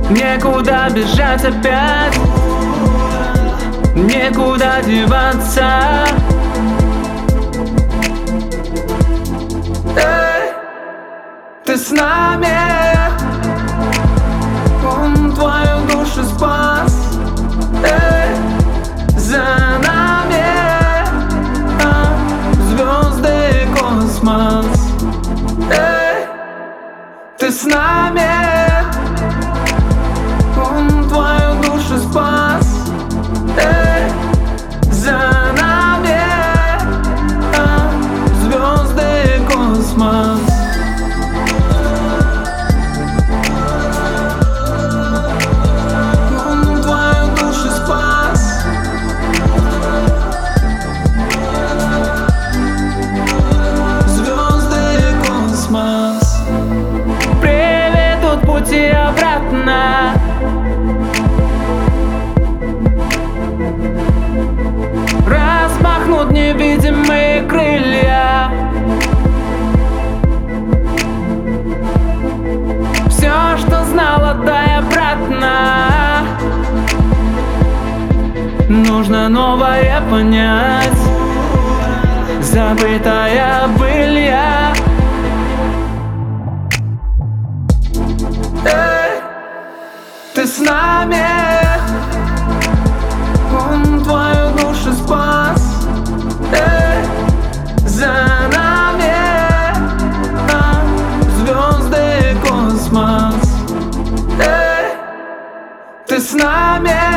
Некуда бежать опять, некуда деваться. Эй, ты с нами, он твою душу спас. Эй, за нами звезды и космос. Эй, ты с нами, он твою душу спас. Эй, за нами звезды и космос. Он твою душу спас. Звезды и космос приведут пути обратно. Размахнут невидимые крылья. Все, что знала, дай обратно. Нужно новое понять. Забытая былья. Эй, ты с нами, он твою душу спас. Эй, за нами звезды и космос. Эй, ты с нами.